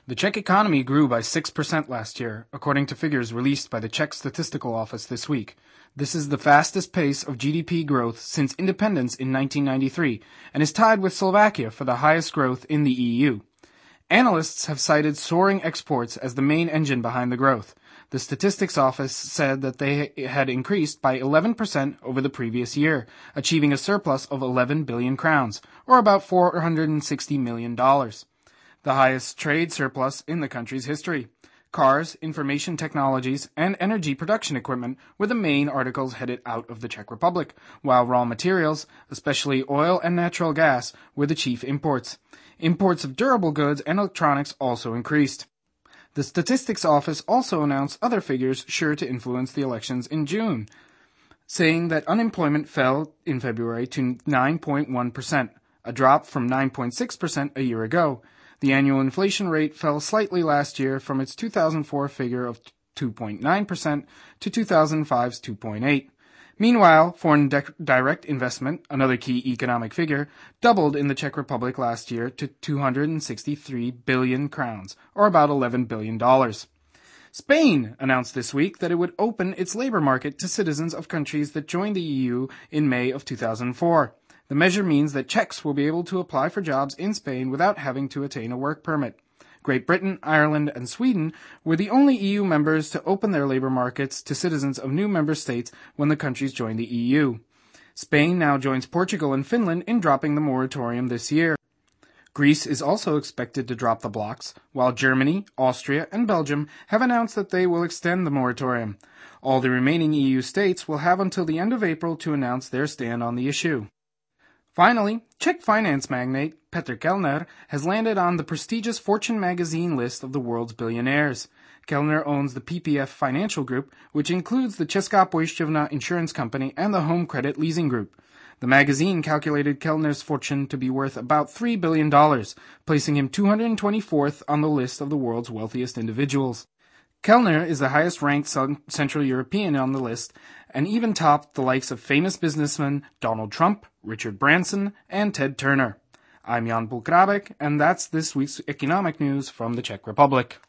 The Czech economy grew by 6% last year, according to figures released by the Czech Statistical Office this week. This is the fastest pace of GDP growth since independence in 1993 and is tied with Slovakia for the highest growth in the EU. Analysts have cited soaring exports as the main engine behind the growth. The Statistics Office said that they had increased by 11% over the previous year, achieving a surplus of 11 billion crowns, or about $460 million. The highest trade surplus in the country's history. Cars, information technologies, and energy production equipment were the main articles headed out of the Czech Republic, while raw materials, especially oil and natural gas, were the chief imports. Imports of durable goods and electronics also increased. The Statistics Office also announced other figures sure to influence the elections in June, saying that unemployment fell in February to 9.1%, a drop from 9.6% a year ago. The annual inflation rate fell slightly last year from its 2004 figure of 2.9% to 2005's 2.8%. Meanwhile, foreign direct investment, another key economic figure, doubled in the Czech Republic last year to 263 billion crowns, or about $11 billion. Spain announced this week that it would open its labor market to citizens of countries that joined the EU in May of 2004. The measure means that Czechs will be able to apply for jobs in Spain without having to attain a work permit. Great Britain, Ireland, and Sweden were the only EU members to open their labor markets to citizens of new member states when the countries joined the EU. Spain now joins Portugal and Finland in dropping the moratorium this year. Greece is also expected to drop the blocks, while Germany, Austria, and Belgium have announced that they will extend the moratorium. All the remaining EU states will have until the end of April to announce their stand on the issue. Finally, Czech finance magnate Petr Kellner has landed on the prestigious Fortune magazine list of the world's billionaires. Kellner owns the PPF Financial Group, which includes the Česká pojišťovna insurance company and the Home Credit Leasing Group. The magazine calculated Kellner's fortune to be worth about $3 billion, placing him 224th on the list of the world's wealthiest individuals. Kellner is the highest-ranked Central European on the list, and even topped the likes of famous businessmen Donald Trump, Richard Branson, and Ted Turner. I'm Jan Bulkrabek, and that's this week's economic news from the Czech Republic.